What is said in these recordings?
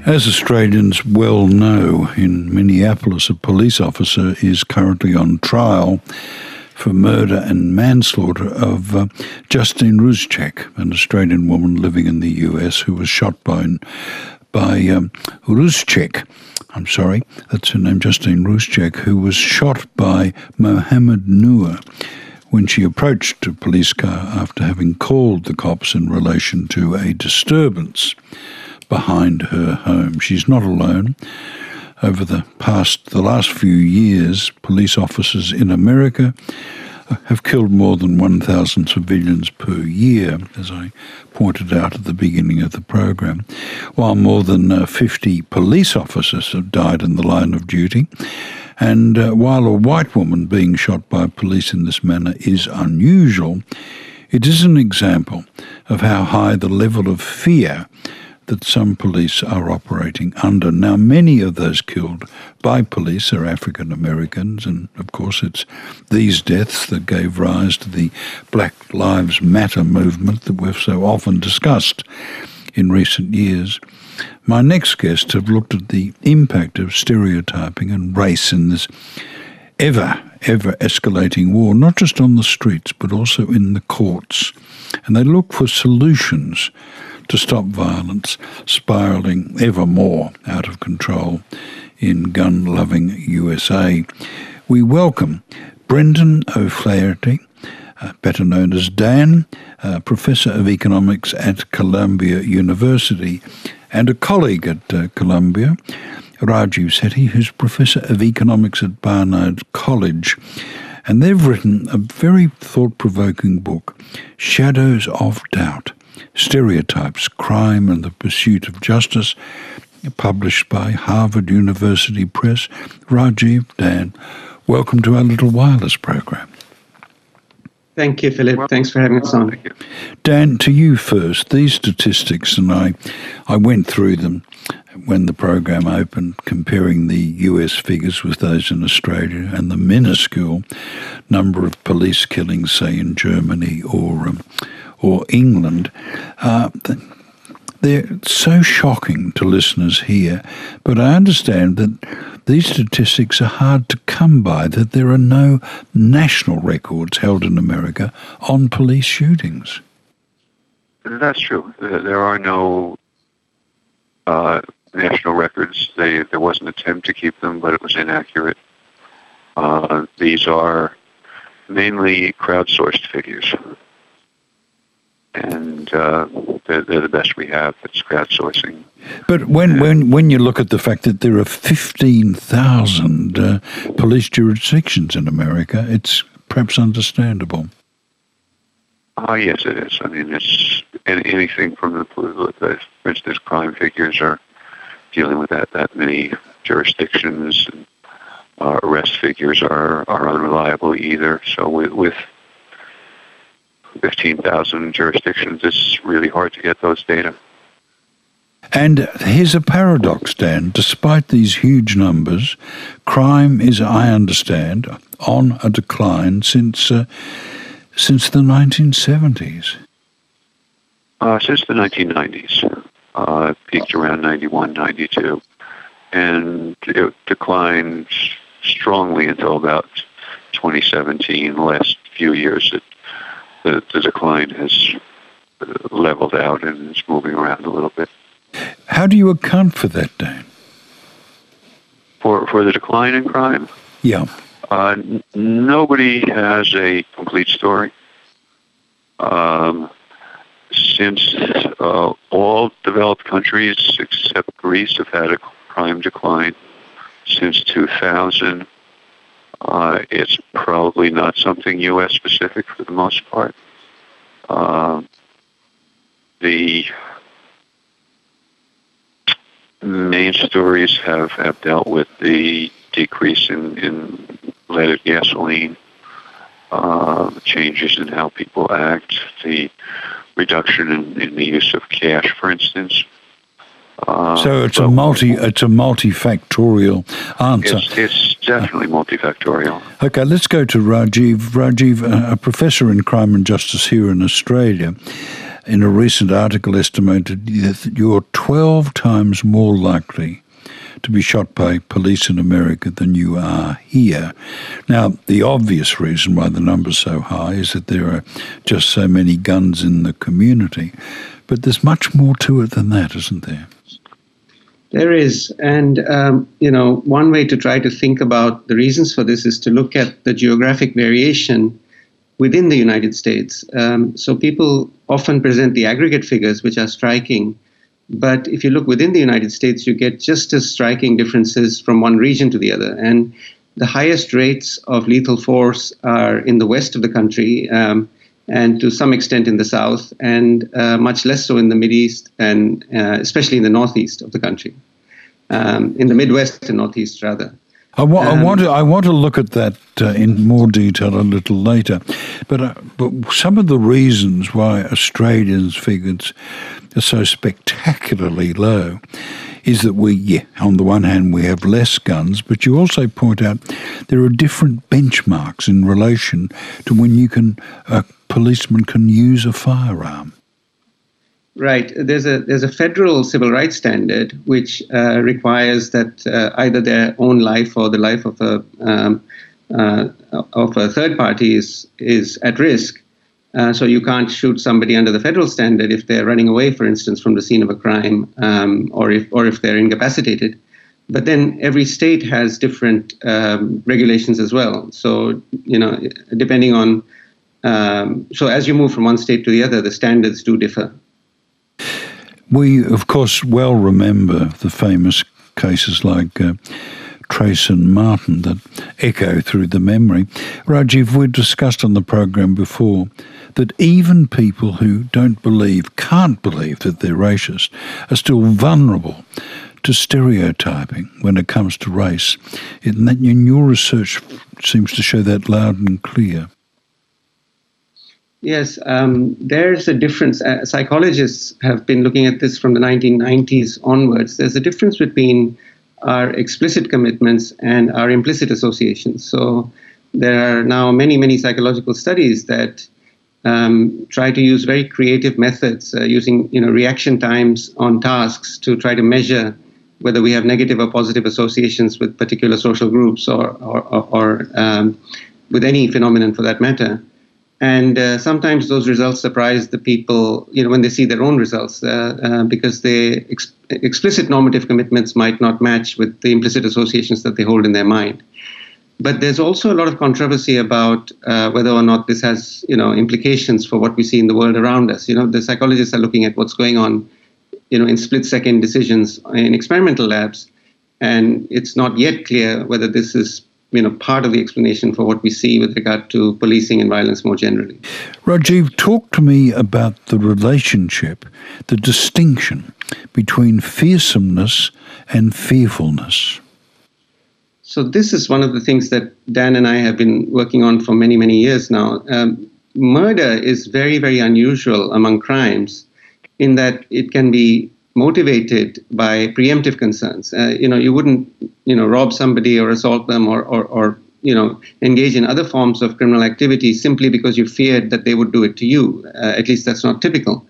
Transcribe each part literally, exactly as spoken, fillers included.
As Australians well know, in Minneapolis, a police officer is currently on trial for murder and manslaughter of uh, Justine Ruzcek, an Australian woman living in the U S who was shot by, by um, Ruzcek. I'm sorry, that's her name, Justine Ruzcek, who was shot by Mohammed Noor when she approached a police car after having called the cops in relation to a disturbance behind her home. She's not alone. Over the past, the last few years, police officers in America have killed more than one thousand civilians per year, as I pointed out at the beginning of the program, while more than uh, fifty police officers have died in the line of duty. And uh, while a white woman being shot by police in this manner is unusual, it is an example of how high the level of fear that some police are operating under. Now, many of those killed by police are African Americans, and of course it's these deaths that gave rise to the Black Lives Matter movement that we've so often discussed in recent years. My next guests have looked at the impact of stereotyping and race in this ever, ever escalating war, not just on the streets, but also in the courts. And they look for solutions to stop violence spiralling ever more out of control in gun-loving U S A. We welcome Brendan O'Flaherty, uh, better known as Dan, uh, Professor of Economics at Columbia University, and a colleague at uh, Columbia, Rajiv Sethi, who's Professor of Economics at Barnard College. And they've written a very thought-provoking book, Shadows of Doubt: Stereotypes, Crime and the Pursuit of Justice, published by Harvard University Press. Rajiv, Dan, welcome to our Little Wireless program. Thank you, Philip. Thanks for having us on. Dan, to you first. These statistics, and I, I went through them when the program opened, comparing the U S figures with those in Australia and the minuscule number of police killings, say, in Germany or um, or England. Uh, they're so shocking to listeners here, but I understand that these statistics are hard to come by, that there are no national records held in America on police shootings. That's true. There are no uh, national records. They, there was an attempt to keep them, but it was inaccurate. Uh, these are mainly crowdsourced figures. And uh, they're, they're the best we have. It's crowdsourcing. But when, when, when you look at the fact that there are fifteen thousand uh, police jurisdictions in America, it's perhaps understandable. Ah, uh, yes, it is. I mean, it's anything from the, the, for instance, crime figures are dealing with that, that many jurisdictions, and uh, arrest figures are, are unreliable either. So with, with fifteen thousand jurisdictions, it's really hard to get those data. And here's a paradox, Dan. Despite these huge numbers, crime is, I understand, on a decline since uh, since the nineteen seventies. Uh, since the nineteen nineties. Uh, it peaked around ninety-one, ninety-two. And it declined strongly until about twenty seventeen. The last few years, it The, the decline has leveled out and is moving around a little bit. How do you account for that, Dan? For for the decline in crime? Yeah. Uh, n- nobody has a complete story. Um, since uh, all developed countries except Greece have had a crime decline since two thousand, Uh, it's probably not something U S specific for the most part. Uh, the main stories have, have dealt with the decrease in, in leaded gasoline, uh, changes in how people act, the reduction in, in the use of cash, for instance. Uh, so it's a multi it's a multifactorial answer. It's, it's definitely multifactorial. Okay, let's go to Rajiv. Rajiv, a professor in crime and justice here in Australia. in a recent article estimated that you're twelve times more likely to be shot by police in America than you are here. Now, the obvious reason why the number's so high is that there are just so many guns in the community. But there's much more to it than that, isn't there? There is. And, um, you know, one way to try to think about the reasons for this is to look at the geographic variation within the United States. Um, so people often present the aggregate figures, which are striking. But if you look within the United States, you get just as striking differences from one region to the other. And the highest rates of lethal force are in the west of the country, um, and to some extent in the south, and uh, much less so in the Mideast, and uh, especially in the northeast of the country, um, in the Midwest and northeast, rather. I, wa- Um, I want to I want to look at that uh, in more detail a little later, but uh, but some of the reasons why Australians' figures are so spectacularly low is that we, yeah, on the one hand we have less guns, but you also point out there are different benchmarks in relation to when you can a policeman can use a firearm. Right. There's a there's a federal civil rights standard which uh, requires that uh, either their own life or the life of a um, uh, of a third party is is at risk. Uh, so you can't shoot somebody under the federal standard if they're running away, for instance, from the scene of a crime, um, or if or if they're incapacitated. But then every state has different um, regulations as well. So you know, depending on um, so as you move from one state to the other, the standards do differ. We, of course, well remember the famous cases like uh, Trace and Martin that echo through the memory. Rajiv, we've discussed on the program before that even people who don't believe, can't believe that they're racist, are still vulnerable to stereotyping when it comes to race. And that in your research seems to show that loud and clear. Yes, um, there's a difference. Uh, psychologists have been looking at this from the nineteen nineties onwards. There's a difference between our explicit commitments and our implicit associations. So there are now many, many psychological studies that um, try to use very creative methods, uh, using you know reaction times on tasks to try to measure whether we have negative or positive associations with particular social groups or or, or, or um, with any phenomenon for that matter. And uh, sometimes those results surprise the people, you know, when they see their own results, uh, uh, because the ex- explicit normative commitments might not match with the implicit associations that they hold in their mind. But there's also a lot of controversy about uh, whether or not this has, you know, implications for what we see in the world around us. You know, the psychologists are looking at what's going on, you know, in split-second decisions in experimental labs, and it's not yet clear whether this is you know, part of the explanation for what we see with regard to policing and violence more generally. Rajiv, talk to me about the relationship, the distinction between fearsomeness and fearfulness. So this is one of the things that Dan and I have been working on for many, many years now. Um, murder is very, very unusual among crimes in that it can be motivated by preemptive concerns. Uh, you know, you wouldn't, you know, rob somebody or assault them or, or, or, you know, engage in other forms of criminal activity simply because you feared that they would do it to you. Uh, at least that's not typical.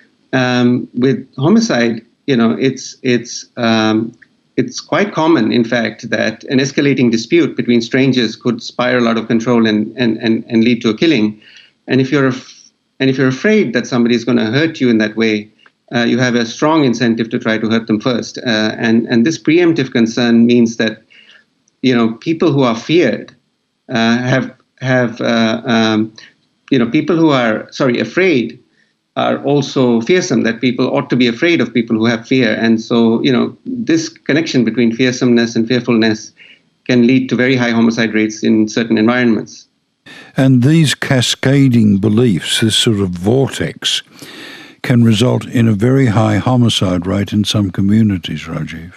Um, with homicide, you know, it's it's um, it's quite common, in fact, that an escalating dispute between strangers could spiral out of control and and and, and lead to a killing. And if you're af- and if you're afraid that somebody is going to hurt you in that way, Uh, you have a strong incentive to try to hurt them first. Uh, and, and this preemptive concern means that, you know, people who are feared uh, have, have uh, um, you know, people who are, sorry, afraid are also fearsome, that people ought to be afraid of people who have fear. And so, you know, this connection between fearsomeness and fearfulness can lead to very high homicide rates in certain environments. And these cascading beliefs, this sort of vortex, can result in a very high homicide rate in some communities, Rajiv.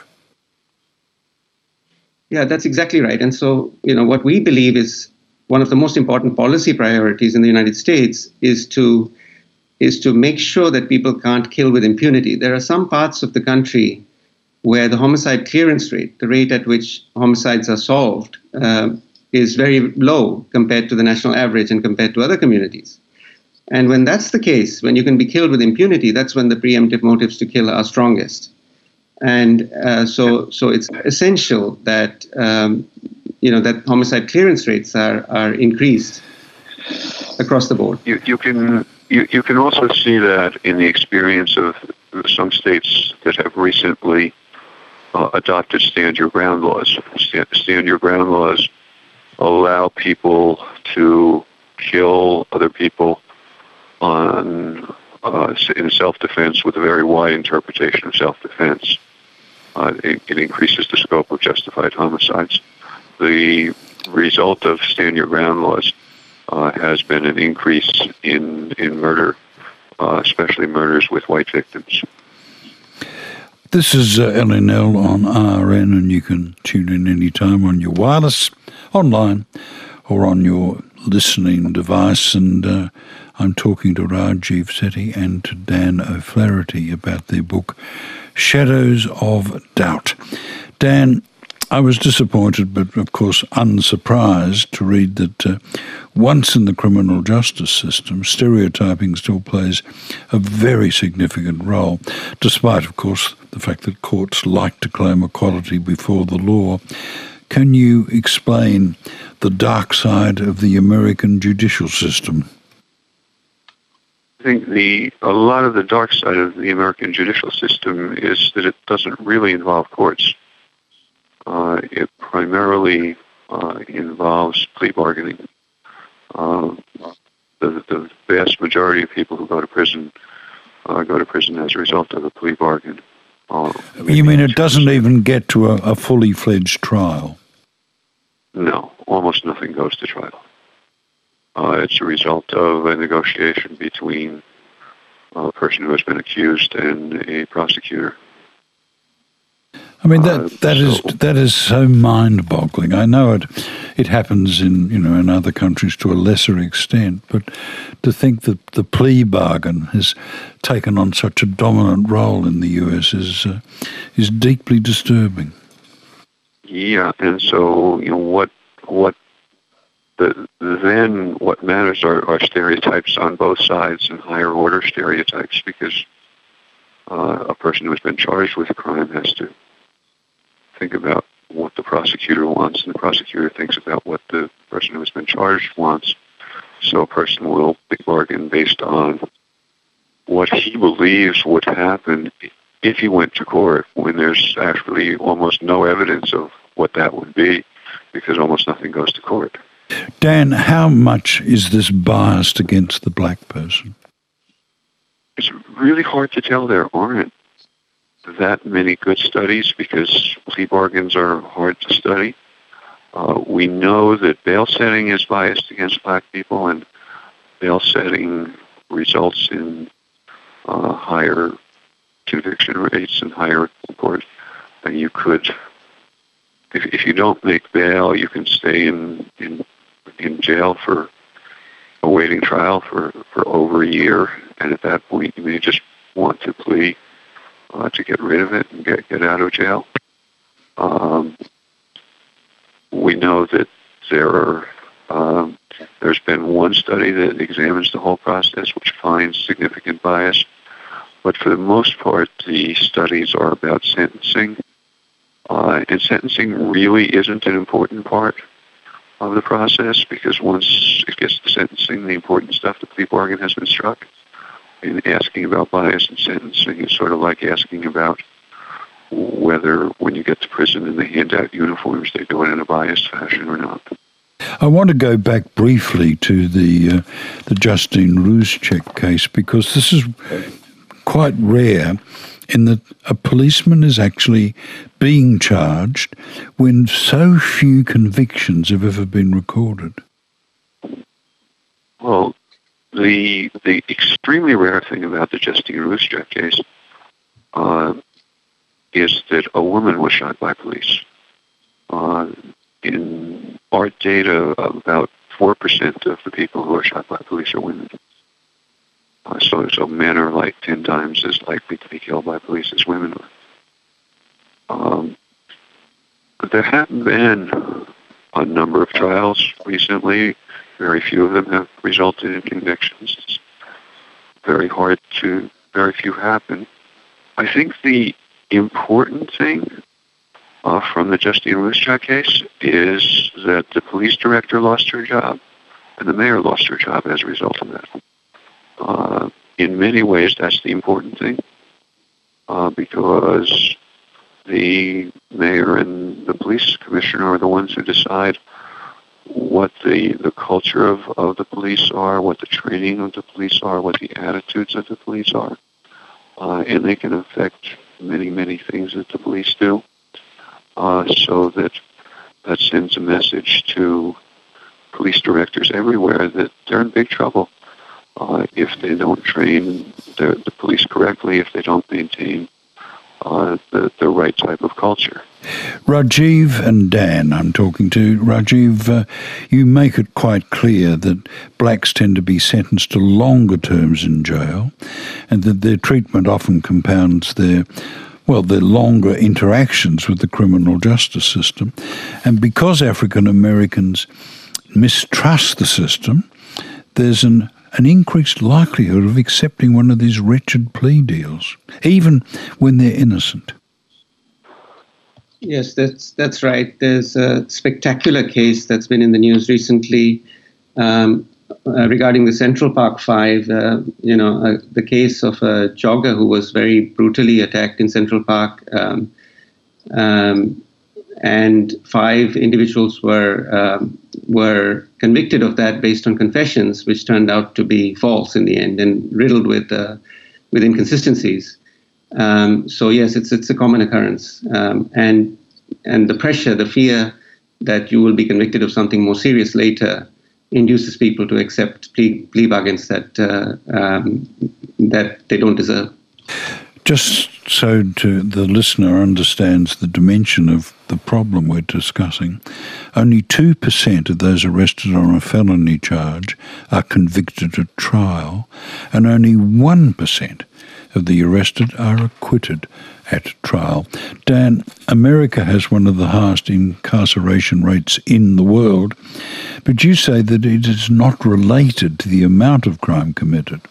Yeah, that's exactly right. And so, you know, what we believe is one of the most important policy priorities in the United States is to is to make sure that people can't kill with impunity. There are some parts of the country where the homicide clearance rate, the rate at which homicides are solved, uh, is very low compared to the national average and compared to other communities. And when that's the case, when you can be killed with impunity, that's when the preemptive motives to kill are strongest. And uh, so, so it's essential that um, you know that homicide clearance rates are are increased across the board. You, you can you, you can also see that in the experience of some states that have recently uh, adopted stand your ground laws. Stand, stand your ground laws allow people to kill other people on uh, in self-defense with a very wide interpretation of self-defense. Uh, it, it increases the scope of justified homicides. The result of stand your ground laws uh, has been an increase in in murder, uh, especially murders with white victims. This is uh, L N L on R N, and you can tune in anytime on your wireless, online, or on your listening device. And uh, I'm talking to Rajiv Sethi and to Dan O'Flaherty about their book, Shadows of Doubt. Dan, I was disappointed, but of course unsurprised, to read that uh, once in the criminal justice system, stereotyping still plays a very significant role, despite, of course, the fact that courts like to claim equality before the law. Can you explain the dark side of the American judicial system? I think the a lot of the dark side of the American judicial system is that it doesn't really involve courts. Uh, it primarily uh, involves plea bargaining. Uh, the, the vast majority of people who go to prison uh, go to prison as a result of a plea bargain. Uh, you mean it doesn't even get to a, a fully fledged trial? No, almost nothing goes to trial. Uh, it's a result of a negotiation between a person who has been accused and a prosecutor. I mean, that uh, that so, is that is so mind-boggling. I know it it happens in you know in other countries to a lesser extent, but to think that the plea bargain has taken on such a dominant role in the U S is uh, is deeply disturbing. Yeah, and so you know what what. The, then what matters are, are stereotypes on both sides and higher order stereotypes, because uh, a person who has been charged with a crime has to think about what the prosecutor wants, and the prosecutor thinks about what the person who has been charged wants. So a person will bargain based on what he believes would happen if he went to court, when there's actually almost no evidence of what that would be, because almost nothing goes to court. Dan, how much is this biased against the black person? It's really hard to tell. There aren't that many good studies because plea bargains are hard to study. Uh, we know that bail setting is biased against black people, and bail setting results in uh, higher conviction rates and higher court. And you could, if, if you don't make bail, you can stay in, in in jail for awaiting trial for, for over a year, and at that point you may just want to plea uh, to get rid of it and get, get out of jail. Um, we know that there are, um, there's been one study that examines the whole process, which finds significant bias, but for the most part the studies are about sentencing, uh, and sentencing really isn't an important part of the process, because once it gets to sentencing, the important stuff, the plea bargain, has been struck. And asking about bias in sentencing is sort of like asking about whether when you get to prison and they hand out uniforms, they do it in a biased fashion or not. I want to go back briefly to the uh, the Justine Ruzcek case, because this is quite rare in that a policeman is actually being charged when so few convictions have ever been recorded. Well, the the extremely rare thing about the Justine Ruzcek case uh, is that a woman was shot by police. Uh, in our data, about four percent of the people who are shot by police are women. Uh, so, so men are like ten times as likely to be killed by police as women are. Um, but there have been a number of trials recently. Very few of them have resulted in convictions. very hard to, very few happen. I think the important thing uh, from the Justine Ruscsak case is that the police director lost her job and the mayor lost her job as a result of that. Uh, in many ways, that's the important thing uh, because the mayor and the police commissioner are the ones who decide what the, the culture of, of the police are, what the training of the police are, what the attitudes of the police are. Uh, and they can affect many, many things that the police do. Uh, so that that sends a message to police directors everywhere that they're in big trouble uh, if they don't train the, the police correctly, if they don't maintain uh, the, the right type of culture. Rajiv and Dan, I'm talking to. Rajiv, uh, you make it quite clear that blacks tend to be sentenced to longer terms in jail and that their treatment often compounds their, well, their longer interactions with the criminal justice system. And because African Americans mistrust the system, there's an, an increased likelihood of accepting one of these wretched plea deals, even when they're innocent. Yes, that's that's right. There's a spectacular case that's been in the news recently um, uh, regarding the Central Park Five. Uh, you know, uh, the case of a jogger who was very brutally attacked in Central Park, um, um, and five individuals were um, were convicted of that based on confessions, which turned out to be false in the end and riddled with uh, with inconsistencies. Um, so yes, it's it's a common occurrence, um, and and the pressure, the fear that you will be convicted of something more serious later, induces people to accept plea, plea bargains that uh, um, that they don't deserve. Just so to the listener understands the dimension of the problem we're discussing, only two percent of those arrested on a felony charge are convicted at trial, and only one percent of the arrested are acquitted at trial. Dan, America has one of the highest incarceration rates in the world, but you say that it is not related to the amount of crime committed.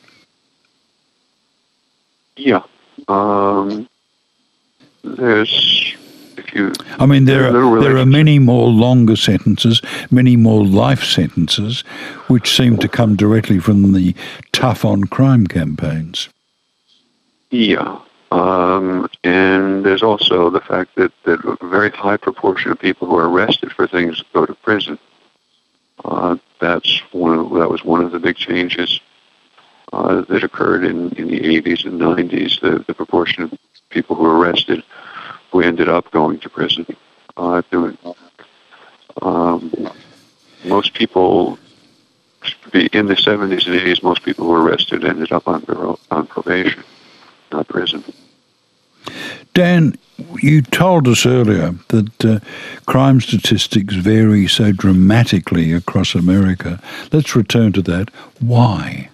Yeah. Um, there's, if you... I mean, there are, there are many more longer sentences, many more life sentences, which seem to come directly from the tough-on-crime campaigns. Yeah, um, and there's also the fact that, that a very high proportion of people who are arrested for things go to prison. Uh, that's one of, that was one of the big changes uh, that occurred in, in the eighties and nineties. The, the proportion of people who were arrested who ended up going to prison. Uh, doing, um, most people in the seventies and eighties, most people who were arrested ended up on on probation. Not prison. Dan, you told us earlier that uh, crime statistics vary so dramatically across America. Let's return to that. Why?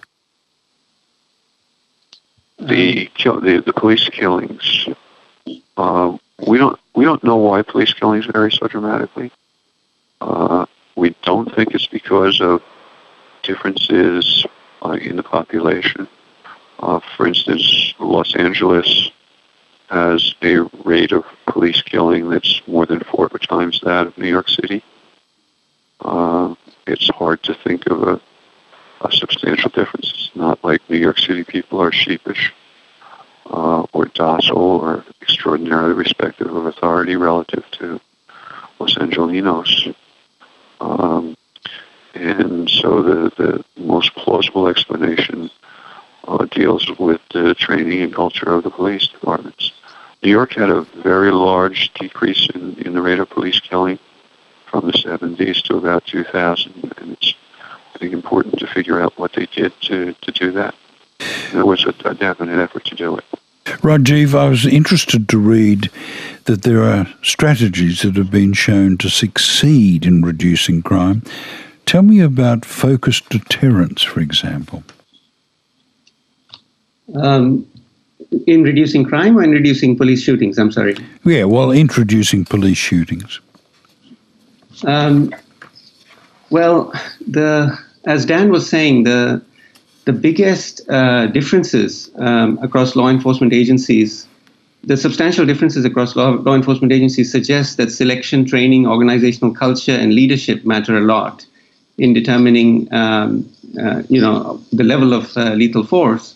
The kill, the, the police killings. Uh, we don't we don't know why police killings vary so dramatically. Uh, we don't think it's because of differences uh, in the population. Uh, for instance, Los Angeles has a rate of police killing that's more than four times that of New York City. Uh, it's hard to think of a, a substantial difference. It's not like New York City people are sheepish uh, or docile or extraordinarily respectful of authority relative to Los Angelinos. Um, and so the, the most plausible explanation Uh, deals with the training and culture of the police departments. New York had a very large decrease in, in the rate of police killing from the seventies to about two thousand, and it's, I think, important to figure out what they did to, to do that. There was a, a definite effort to do it. Rajiv, I was interested to read that there are strategies that have been shown to succeed in reducing crime. Tell me about focused deterrence, for example. Um, in reducing crime or in reducing police shootings? I'm sorry. Yeah, well, introducing police shootings. Um, well, the as Dan was saying, the the biggest uh, differences um, across law enforcement agencies, the substantial differences across law, law enforcement agencies suggest that selection, training, organizational culture, and leadership matter a lot in determining, um, uh, you know, the level of uh, lethal force.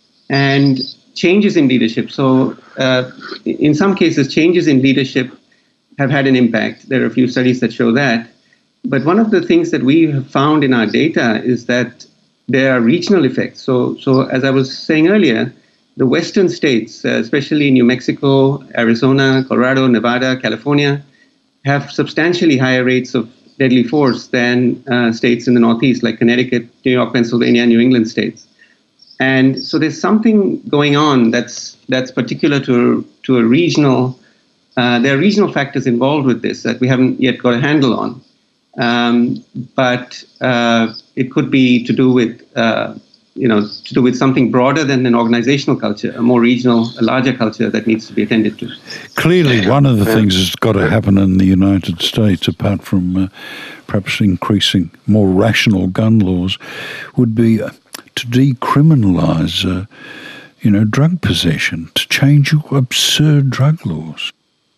And changes in leadership. So uh, in some cases, changes in leadership have had an impact. There are a few studies that show that. But one of the things that we have found in our data is that there are regional effects. So, so as I was saying earlier, the western states, uh, especially New Mexico, Arizona, Colorado, Nevada, California, have substantially higher rates of deadly force than uh, states in the Northeast, like Connecticut, New York, Pennsylvania, New England states. And so there's something going on that's that's particular to to a regional. Uh, there are regional factors involved with this that we haven't yet got a handle on, um, but uh, it could be to do with uh, you know to do with something broader than an organizational culture, a more regional, a larger culture that needs to be attended to. Clearly, one of the things that's got to happen in the United States, apart from uh, perhaps increasing more rational gun laws, would be Uh, to decriminalise, uh, you know, drug possession, to change your absurd drug laws.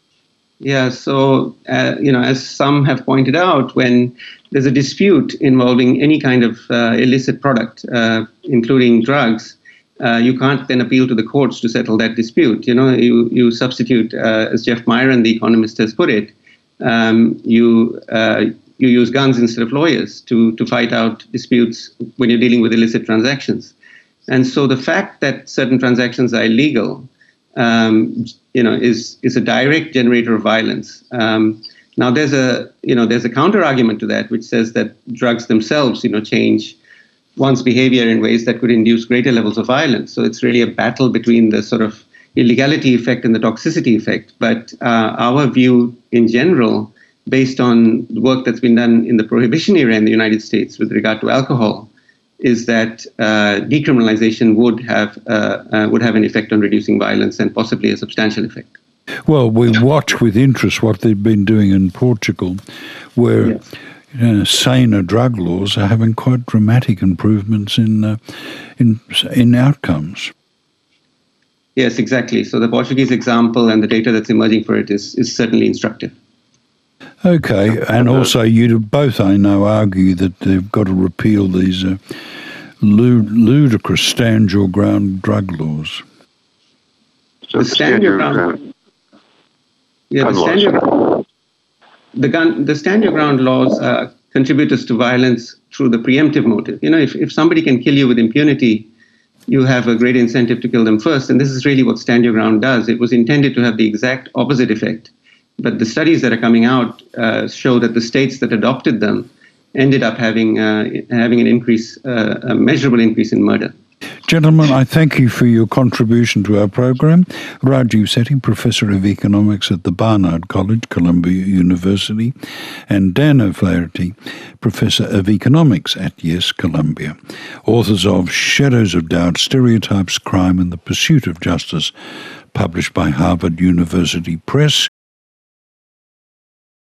Yeah, so, uh, you know, as some have pointed out, when there's a dispute involving any kind of uh, illicit product, uh, including drugs, uh, you can't then appeal to the courts to settle that dispute. You know, you, you substitute, uh, as Jeff Myron, the economist, has put it, um, you uh, you use guns instead of lawyers to, to fight out disputes when you're dealing with illicit transactions. And so the fact that certain transactions are illegal, um, you know, is is a direct generator of violence. Um, now there's a you know there's a counter argument to that, which says that drugs themselves, you know, change one's behavior in ways that could induce greater levels of violence. So it's really a battle between the sort of illegality effect and the toxicity effect. But uh, our view in general, based on the work that's been done in the Prohibition era in the United States with regard to alcohol, is that uh, decriminalization would have uh, uh, would have an effect on reducing violence and possibly a substantial effect. Well, we watch with interest what they've been doing in Portugal, where yes. you know, saner drug laws are having quite dramatic improvements in uh, in in outcomes. Yes, exactly. So the Portuguese example and the data that's emerging for it is is certainly instructive. Okay, and also you both, I know, argue that they've got to repeal these uh, lud- ludicrous stand-your-ground drug laws. So the stand-your-ground, yeah, the stand-your, the gun, the stand-your-ground laws are contributors to violence through the preemptive motive. You know, if if somebody can kill you with impunity, you have a great incentive to kill them first, and this is really what stand-your-ground does. It was intended to have the exact opposite effect. But the studies that are coming out uh, show that the states that adopted them ended up having uh, having an increase, uh, a measurable increase in murder. Gentlemen, I thank you for your contribution to our program. Rajiv Sethi, Professor of Economics at the Barnard College, Columbia University, and Dan O'Flaherty, Professor of Economics at Yes, Columbia, authors of Shadows of Doubt, Stereotypes, Crime, and the Pursuit of Justice, published by Harvard University Press.